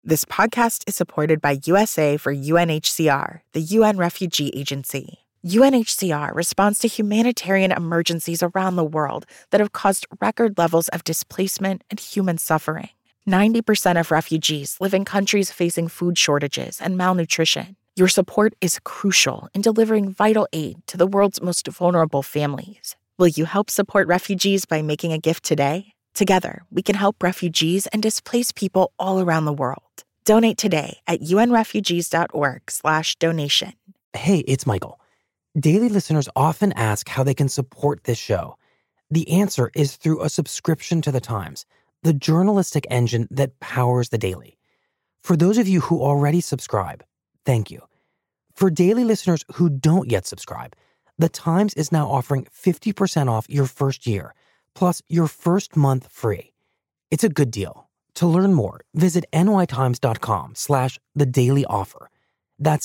This podcast is supported by USA for UNHCR, the UN Refugee Agency. UNHCR responds to humanitarian emergencies around the world that have caused record levels of displacement and human suffering. 90% of refugees live in countries facing food shortages and malnutrition. Your support is crucial in delivering vital aid to the world's most vulnerable families. Will you help support refugees by making a gift today? Together, we can help refugees and displaced people all around the world. Donate today at unrefugees.org/donation. Hey, it's Michael. Daily listeners often ask how they can support this show. The answer is through a subscription to The Times, the journalistic engine that powers The Daily. For those of you who already subscribe, thank you. For daily listeners who don't yet subscribe, The Times is now offering 50% off your first year, plus your first month free. It's a good deal. To learn more, visit nytimes.com/thedailyoffer. That's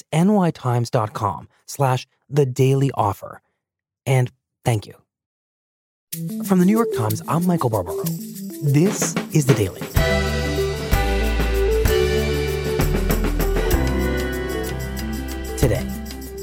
nytimes.com/thedailyoffer. And thank you. From the New York Times, I'm Michael Barbaro. This is The Daily. Today,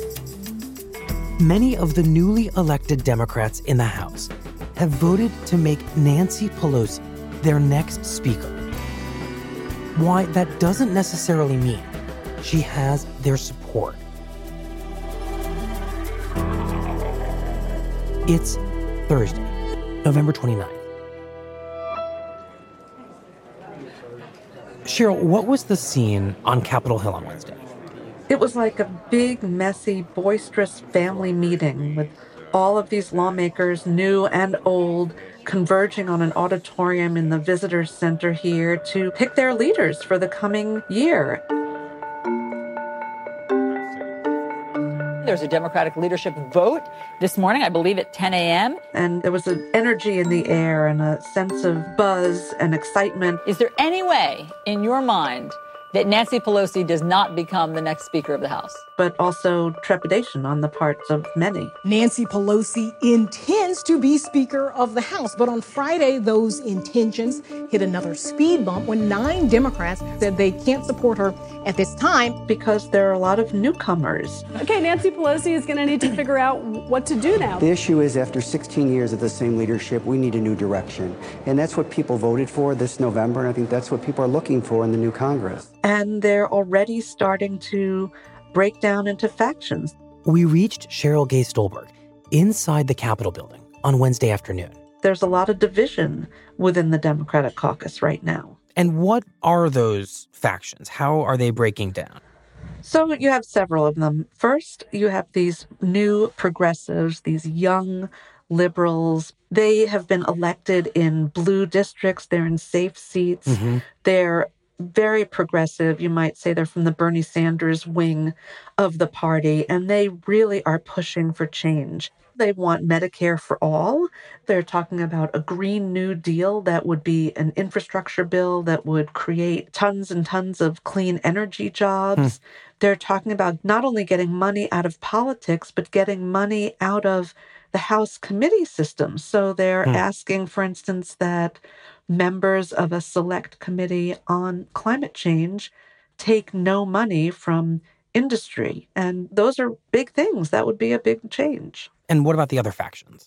many of the newly elected Democrats in the House have voted to make Nancy Pelosi their next speaker. Why that doesn't necessarily mean she has their support. It's Thursday, November 29th. Cheryl, what was the scene on Capitol Hill on Wednesday? It was like a big, messy, boisterous family meeting with all of these lawmakers, new and old, converging on an auditorium in the visitor center here to pick their leaders for the coming year. There's a Democratic leadership vote this morning, I believe at 10 a.m. And there was an energy in the air and a sense of buzz and excitement. Is there any way in your mind that Nancy Pelosi does not become the next Speaker of the House? But also trepidation on the parts of many. Nancy Pelosi intends to be Speaker of the House, but on Friday, those intentions hit another speed bump when 9 Democrats said they can't support her at this time. Because there are a lot of newcomers. Okay, Nancy Pelosi is going to need to figure out what to do now. The issue is after 16 years of the same leadership, we need a new direction. And that's what people voted for this November, and I think that's what people are looking for in the new Congress. And they're already starting to break down into factions. We reached Cheryl Gay Stolberg inside the Capitol building on Wednesday afternoon. There's a lot of division within the Democratic caucus right now. And what are those factions? How are they breaking down? So you have several of them. First, you have these new progressives, these young liberals. They have been elected in blue districts. They're in safe seats. Mm-hmm. They're very progressive. You might say they're from the Bernie Sanders wing of the party, and they really are pushing for change. They want Medicare for all. They're talking about a Green New Deal that would be an infrastructure bill that would create tons and tons of clean energy jobs. They're talking about not only getting money out of politics, but getting money out of the House committee system. So they're asking, for instance, that members of a select committee on climate change take no money from industry. And those are big things. That would be a big change. And what about the other factions?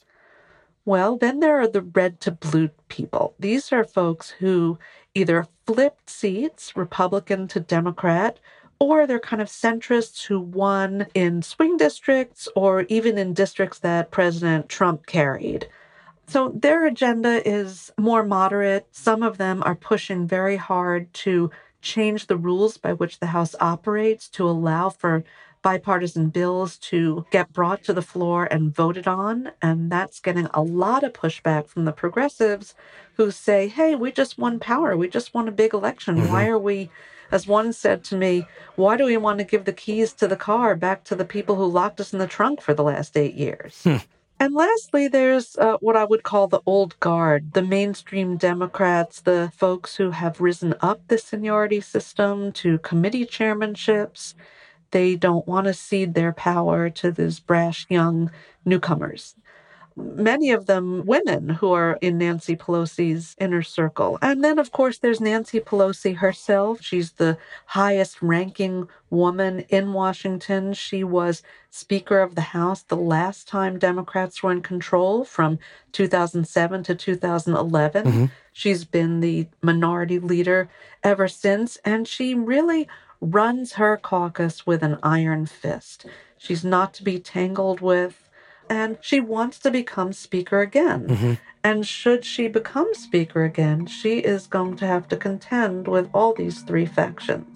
Well, then there are the red to blue people. These are folks who either flipped seats, Republican to Democrat, or they're kind of centrists who won in swing districts or even in districts that President Trump carried. So their agenda is more moderate. Some of them are pushing very hard to change the rules by which the House operates to allow for bipartisan bills to get brought to the floor and voted on. And that's getting a lot of pushback from the progressives who say, hey, we just won power. We just won a big election. Why are we, as one said to me, why do we want to give the keys to the car back to the people who locked us in the trunk for the last 8 years? And lastly, there's what I would call the old guard, the mainstream Democrats, the folks who have risen up the seniority system to committee chairmanships. They don't want to cede their power to these brash young newcomers. many of them women who are in Nancy Pelosi's inner circle. And then, of course, there's Nancy Pelosi herself. She's the highest ranking woman in Washington. She was Speaker of the House the last time Democrats were in control from 2007 to 2011. She's been the minority leader ever since, and she really runs her caucus with an iron fist. She's not to be tangled with, and she wants to become Speaker again. And should she become Speaker again, she is going to have to contend with all these three factions.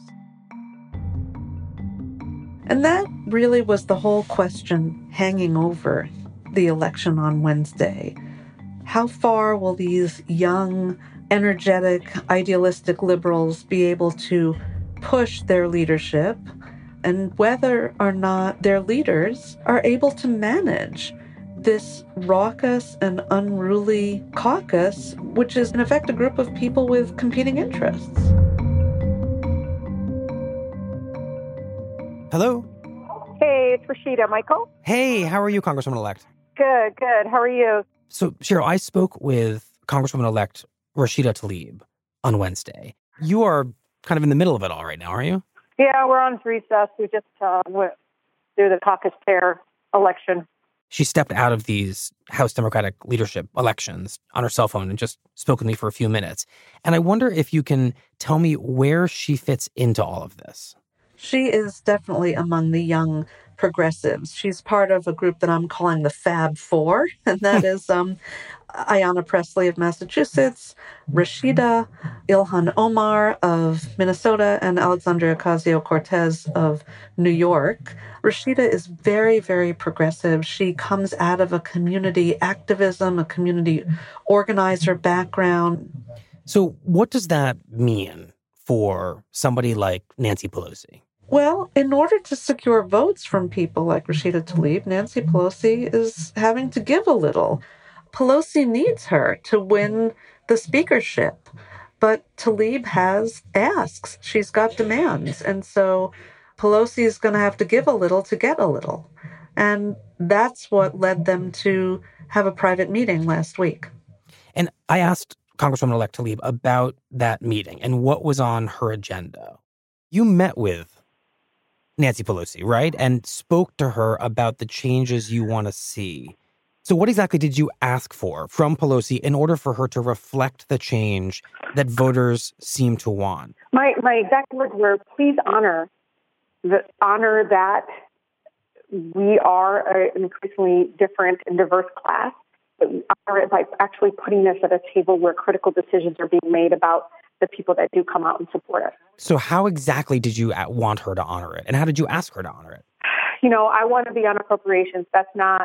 And that really was the whole question hanging over the election on Wednesday. How far will these young, energetic, idealistic liberals be able to push their leadership, and whether or not their leaders are able to manage this raucous and unruly caucus, which is in effect a group of people with competing interests. Hello? Hey, it's Rashida. Michael? Hey, how are you, Congresswoman-elect? Good. How are you? So, Cheryl, I spoke with Congresswoman-elect Rashida Tlaib on Wednesday. You are kind of in the middle of it all right now, aren't you? Yeah, we're on recess. We just went through the caucus chair election. She stepped out of these House Democratic leadership elections on her cell phone and just spoke with me for a few minutes. And I wonder if you can tell me where she fits into all of this. She is definitely among the young progressives. She's part of a group that I'm calling the Fab Four, and that is Ayanna Pressley of Massachusetts, Rashida, Ilhan Omar of Minnesota, and Alexandria Ocasio-Cortez of New York. Rashida is very, very progressive. She comes out of a community activism, a community organizer background. So what does that mean for somebody like Nancy Pelosi? Well, in order to secure votes from people like Rashida Tlaib, Nancy Pelosi is having to give a little. Pelosi needs her to win the speakership, but Tlaib has asks. She's got demands. And so Pelosi is going to have to give a little to get a little. And that's what led them to have a private meeting last week. And I asked Congresswoman-elect Tlaib about that meeting and what was on her agenda. You met with Nancy Pelosi, right? And spoke to her about the changes you want to see. So what exactly did you ask for from Pelosi in order for her to reflect the change that voters seem to want? My exact words were, please honor that we are an increasingly different and diverse class, but we honor it by actually putting us at a table where critical decisions are being made about the people that do come out and support us. So how exactly did you want her to honor it? And how did you ask her to honor it? I want to be on appropriations. That's not,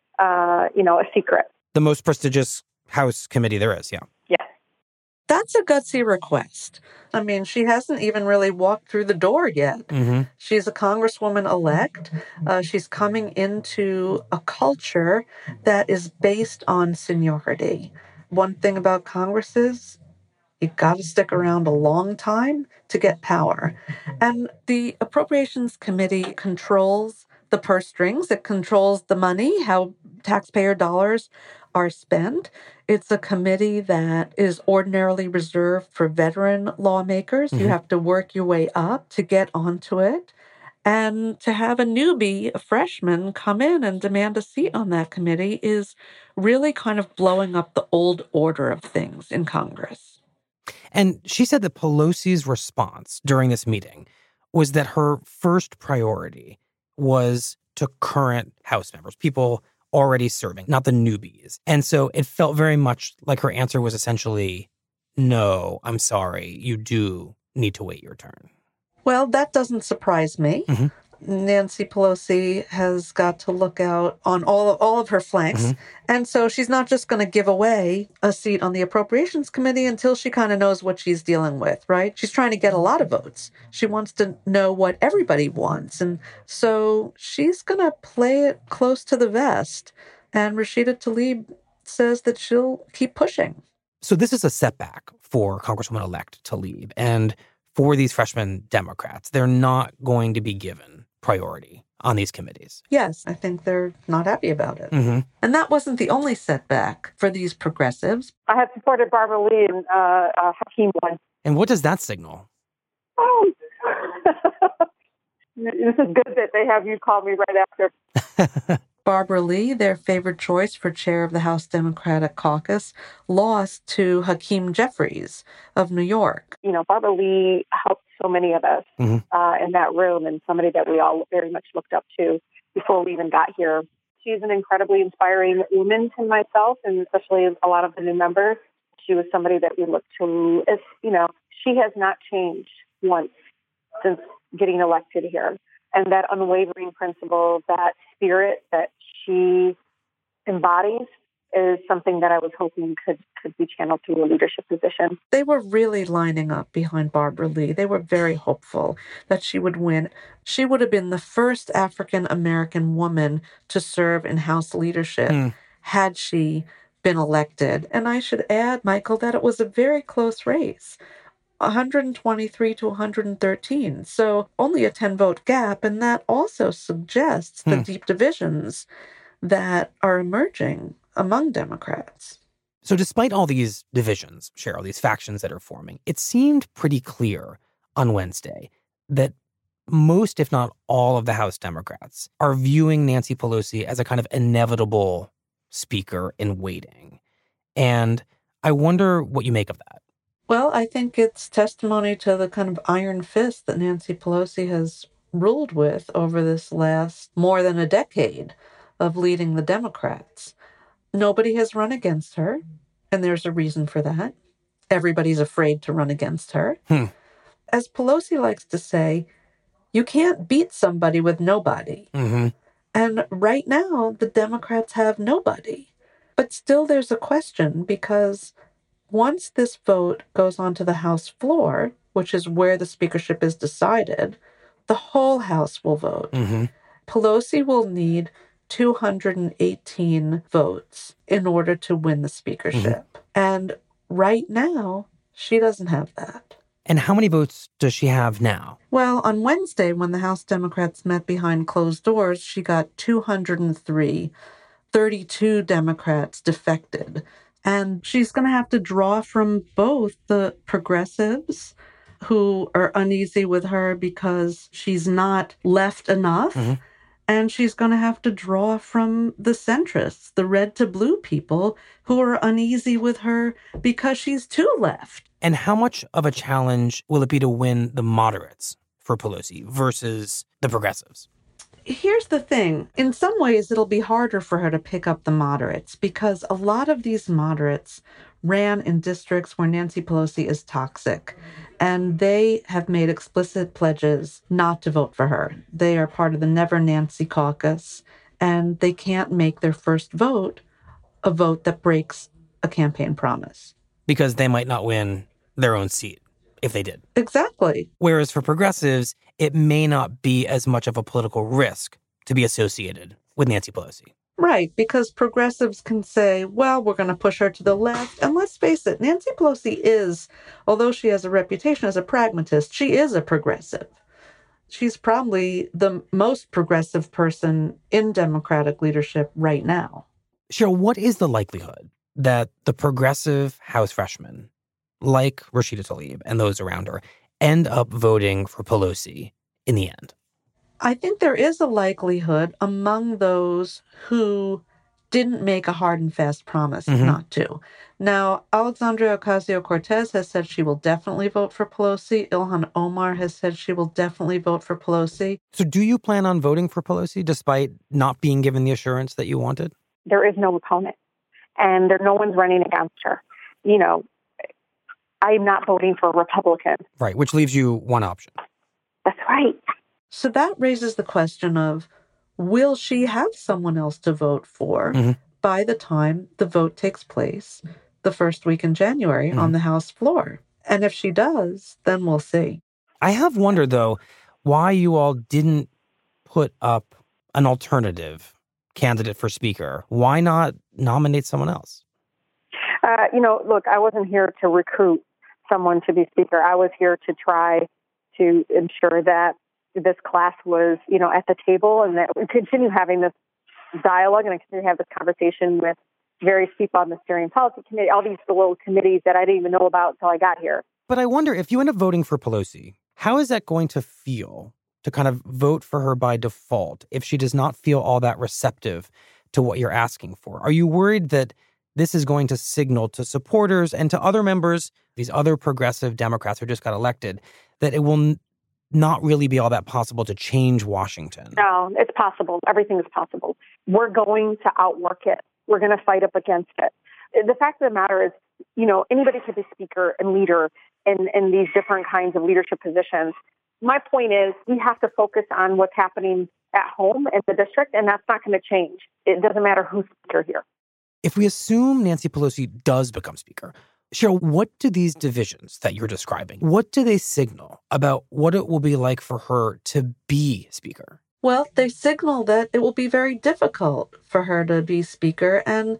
a secret. The most prestigious House committee there is, yeah. Yes. That's a gutsy request. I mean, she hasn't even really walked through the door yet. She's a congresswoman-elect. She's coming into a culture that is based on seniority. One thing about Congress is you've got to stick around a long time to get power. And the Appropriations Committee controls the purse strings. It controls the money, how taxpayer dollars are spent. It's a committee that is ordinarily reserved for veteran lawmakers. You have to work your way up to get onto it. And to have a newbie, a freshman, come in and demand a seat on that committee is really kind of blowing up the old order of things in Congress. And she said that Pelosi's response during this meeting was that her first priority was to current House members, people already serving, not the newbies. And so it felt very much like her answer was essentially, no, I'm sorry, you do need to wait your turn. Well, that doesn't surprise me. Nancy Pelosi has got to look out on all of her flanks. And so she's not just going to give away a seat on the Appropriations Committee until she kind of knows what she's dealing with, right? She's trying to get a lot of votes. She wants to know what everybody wants. And so she's going to play it close to the vest. And Rashida Tlaib says that she'll keep pushing. So this is a setback for Congresswoman-elect Tlaib. And for these freshman Democrats, they're not going to be given priority on these committees. Yes, I think they're not happy about it. Mm-hmm. And that wasn't the only setback for these progressives. I have supported Barbara Lee and Hakeem won. And what does that signal? Oh, this is good that they have you call me right after. Barbara Lee, their favored choice for chair of the House Democratic Caucus, lost to Hakeem Jeffries of New York. You know, Barbara Lee helped so many of us in that room, and somebody that we all very much looked up to before we even got here. She's an incredibly inspiring woman to myself, and especially a lot of the new members. She was somebody that we looked to as, you know, she has not changed once since getting elected here. And that unwavering principle, that spirit that she embodies is something that I was hoping could be channeled through a leadership position. They were really lining up behind Barbara Lee. They were very hopeful that she would win. She would have been the first African-American woman to serve in House leadership had she been elected. And I should add, Michael, that it was a very close race. 123 to 113. So only a 10-vote gap. And that also suggests the deep divisions that are emerging among Democrats. So despite all these divisions, Cheryl, these factions that are forming, it seemed pretty clear on Wednesday that most, if not all, of the House Democrats are viewing Nancy Pelosi as a kind of inevitable speaker in waiting. And I wonder what you make of that. Well, I think it's testimony to the kind of iron fist that Nancy Pelosi has ruled with over this last more than a decade of leading the Democrats. Nobody has run against her, and there's a reason for that. Everybody's afraid to run against her. As Pelosi likes to say, you can't beat somebody with nobody. And right now, the Democrats have nobody. But still there's a question, because once this vote goes onto the House floor, which is where the speakership is decided, the whole House will vote. Pelosi will need 218 votes in order to win the speakership. And right now, she doesn't have that. And how many votes does she have now? Well, on Wednesday, when the House Democrats met behind closed doors, she got 203. 32 Democrats defected. And she's going to have to draw from both the progressives, who are uneasy with her because she's not left enough, and she's going to have to draw from the centrists, the red to blue people, who are uneasy with her because she's too left. And how much of a challenge will it be to win the moderates for Pelosi versus the progressives? Here's the thing. In some ways, it'll be harder for her to pick up the moderates because a lot of these moderates ran in districts where Nancy Pelosi is toxic, and they have made explicit pledges not to vote for her. They are part of the Never Nancy caucus, and they can't make their first vote a vote that breaks a campaign promise. Because they might not win their own seat if they did. Exactly. Whereas for progressives, it may not be as much of a political risk to be associated with Nancy Pelosi. Right, because progressives can say, well, we're going to push her to the left. And let's face it, Nancy Pelosi is, although she has a reputation as a pragmatist, she is a progressive. She's probably the most progressive person in Democratic leadership right now. Cheryl, what is the likelihood that the progressive House freshmen, like Rashida Tlaib and those around her, end up voting for Pelosi in the end? I think there is a likelihood among those who didn't make a hard and fast promise not to. Now, Alexandria Ocasio-Cortez has said she will definitely vote for Pelosi. Ilhan Omar has said she will definitely vote for Pelosi. So do you plan on voting for Pelosi despite not being given the assurance that you wanted? There is no opponent, and no one's running against her. You know, I'm not voting for a Republican. Right, which leaves you one option. That's right. So that raises the question of, will she have someone else to vote for by the time the vote takes place the first week in January on the House floor? And if she does, then we'll see. I have wondered, though, why you all didn't put up an alternative candidate for speaker. Why not nominate someone else? Look, I wasn't here to recruit someone to be speaker. I was here to try to ensure that this class was, at the table, and that we continue having this dialogue and I continue to have this conversation with various people on the steering policy committee, all these little committees that I didn't even know about until I got here. But I wonder, if you end up voting for Pelosi, how is that going to feel to kind of vote for her by default if she does not feel all that receptive to what you're asking for? Are you worried that this is going to signal to supporters and to other members, these other progressive Democrats who just got elected, that it will not really be all that possible to change Washington? No, it's possible. Everything is possible. We're going to outwork it. We're going to fight up against it. The fact of the matter is, anybody could be speaker and leader in these different kinds of leadership positions. My point is we have to focus on what's happening at home in the district, and that's not going to change. It doesn't matter who's speaker here. If we assume Nancy Pelosi does become speaker, Cheryl, what do these divisions that you're describing, what do they signal about what it will be like for her to be speaker? Well, they signal that it will be very difficult for her to be speaker, and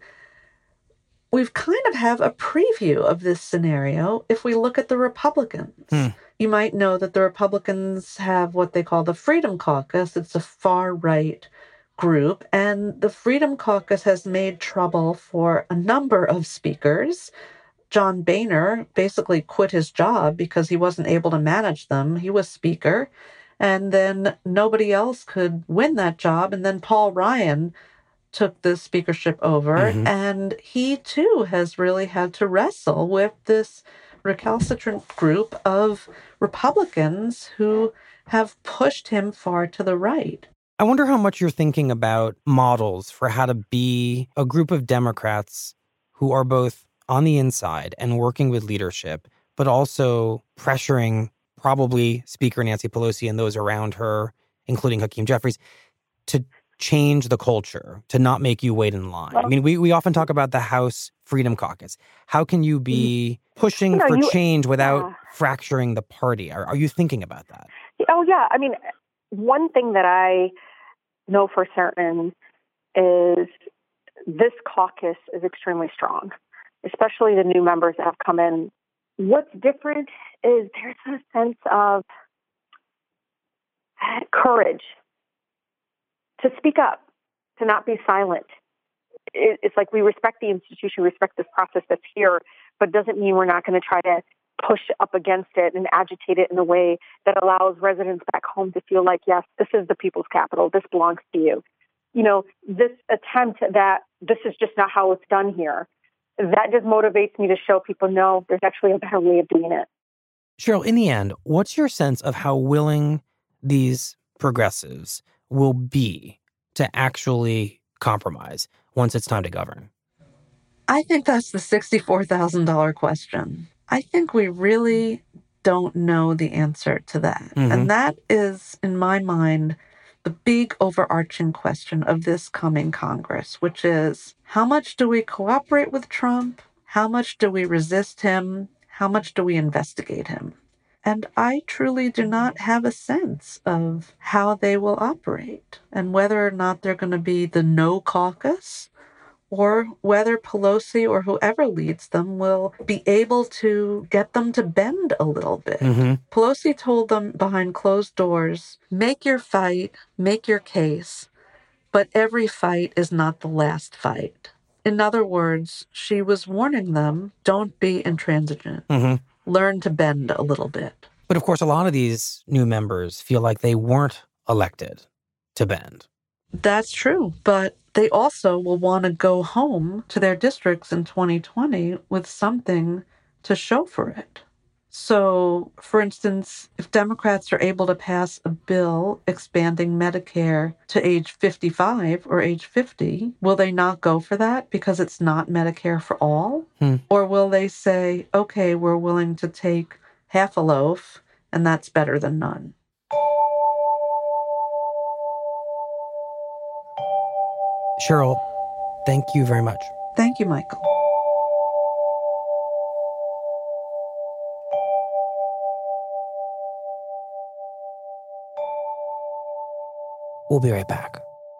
we've kind of have a preview of this scenario if we look at the Republicans. You might know that the Republicans have what they call the Freedom Caucus. It's a far-right group, and the Freedom Caucus has made trouble for a number of speakers. John Boehner basically quit his job because he wasn't able to manage them. He was speaker, and then nobody else could win that job, and then Paul Ryan took the speakership over, and he too has really had to wrestle with this recalcitrant group of Republicans who have pushed him far to the right. I wonder how much you're thinking about models for how to be a group of Democrats who are both on the inside and working with leadership, but also pressuring probably Speaker Nancy Pelosi and those around her, including Hakeem Jeffries, to change the culture, to not make you wait in line. I mean, we often talk about the House Freedom Caucus. How can you be pushing for change without fracturing the party? Are you thinking about that? Oh, yeah. I mean, one thing that I know for certain is this caucus is extremely strong, especially the new members that have come in. What's different is there's a sense of courage to speak up, to not be silent. It's like we respect the institution, we respect this process that's here, but doesn't mean we're not going to try to push up against it and agitate it in a way that allows residents back home to feel like, yes, this is the people's capital, this belongs to you. This attempt that this is just not how it's done here, that just motivates me to show people, no, there's actually a better way of doing it. Cheryl, in the end, what's your sense of how willing these progressives will be to actually compromise once it's time to govern? I think that's the $64,000 question. I think we really don't know the answer to that. And that is, in my mind, the big overarching question of this coming Congress, which is, how much do we cooperate with Trump? How much do we resist him? How much do we investigate him? And I truly do not have a sense of how they will operate and whether or not they're going to be the no caucus or whether Pelosi or whoever leads them will be able to get them to bend a little bit. Pelosi told them behind closed doors, make your fight, make your case, but every fight is not the last fight. In other words, she was warning them, don't be intransigent. Learn to bend a little bit. But of course, a lot of these new members feel like they weren't elected to bend. That's true. But they also will want to go home to their districts in 2020 with something to show for it. So, for instance, if Democrats are able to pass a bill expanding Medicare to age 55 or age 50, will they not go for that because it's not Medicare for all? Or will they say, okay, we're willing to take half a loaf, and that's better than none? Cheryl, thank you very much. Thank you, Michael. We'll be right back.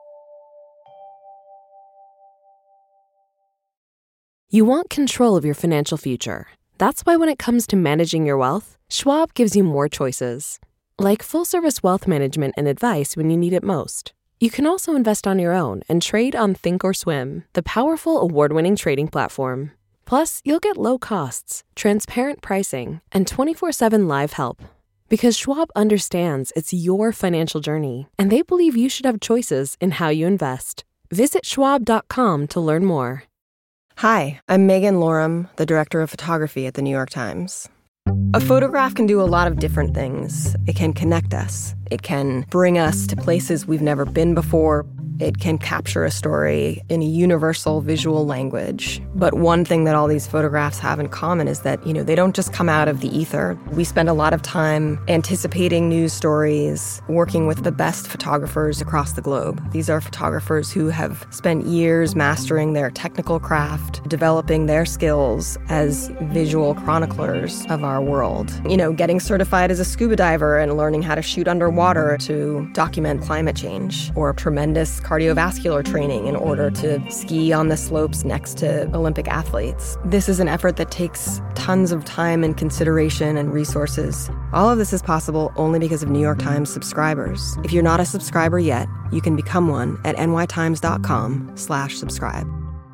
You want control of your financial future. That's why when it comes to managing your wealth, Schwab gives you more choices. like full-service wealth management and advice when you need it most. You can also invest on your own and trade on Thinkorswim, the powerful award-winning trading platform. Plus, you'll get low costs, transparent pricing, and 24/7 live help. Because Schwab understands it's your financial journey, and they believe you should have choices in how you invest. Visit schwab.com to learn more. Hi, I'm Megan Lorum, the director of photography at the New York Times. A photograph can do a lot of different things. It can connect us. It can bring us to places we've never been before. It can capture a story in a universal visual language. But one thing that all these photographs have in common is that, they don't just come out of the ether. We spend a lot of time anticipating news stories, working with the best photographers across the globe. These are photographers who have spent years mastering their technical craft, developing their skills as visual chroniclers of our world. Getting certified as a scuba diver and learning how to shoot underwater to document climate change, or tremendous cardiovascular training in order to ski on the slopes next to Olympic athletes. This is an effort that takes tons of time and consideration and resources. All of this is possible only because of New York Times subscribers. If you're not a subscriber yet, you can become one at nytimes.com/subscribe.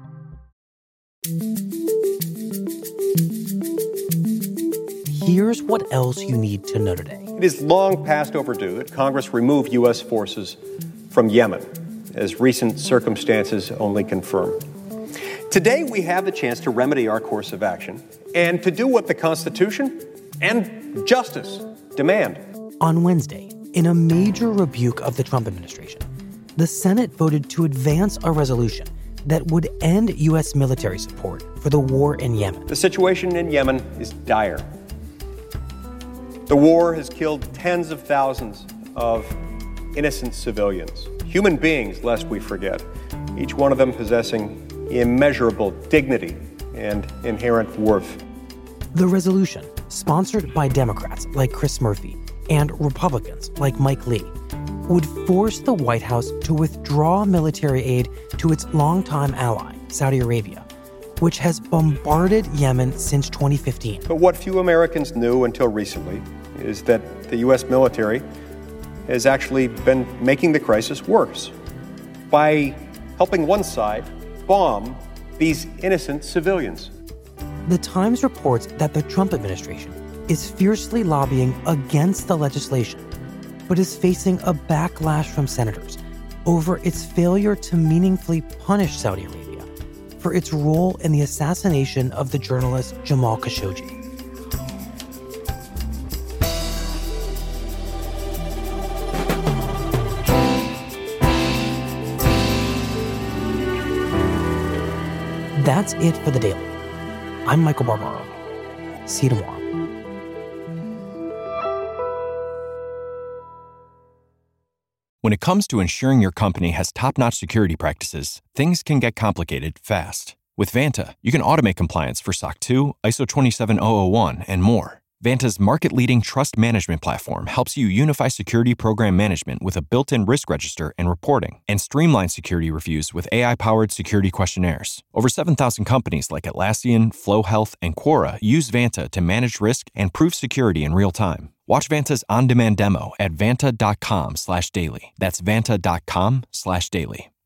Here's what else you need to know today. It is long past overdue that Congress remove U.S. forces from Yemen, as recent circumstances only confirm. Today, we have the chance to remedy our course of action and to do what the Constitution and justice demand. On Wednesday, in a major rebuke of the Trump administration, the Senate voted to advance a resolution that would end U.S. military support for the war in Yemen. The situation in Yemen is dire. The war has killed tens of thousands of innocent civilians, human beings, lest we forget, each one of them possessing immeasurable dignity and inherent worth. The resolution, sponsored by Democrats like Chris Murphy and Republicans like Mike Lee, would force the White House to withdraw military aid to its longtime ally, Saudi Arabia, which has bombarded Yemen since 2015. But what few Americans knew until recently is that the U.S. military has actually been making the crisis worse by helping one side bomb these innocent civilians. The Times reports that the Trump administration is fiercely lobbying against the legislation, but is facing a backlash from senators over its failure to meaningfully punish Saudi Arabia for its role in the assassination of the journalist Jamal Khashoggi. That's it for The Daily. I'm Michael Barbaro. See you tomorrow. When it comes to ensuring your company has top-notch security practices, things can get complicated fast. With Vanta, you can automate compliance for SOC 2, ISO 27001, and more. Vanta's market-leading trust management platform helps you unify security program management with a built-in risk register and reporting, and streamline security reviews with AI-powered security questionnaires. Over 7,000 companies like Atlassian, Flow Health, and Quora use Vanta to manage risk and prove security in real time. Watch Vanta's on-demand demo at vanta.com/daily. That's vanta.com/daily.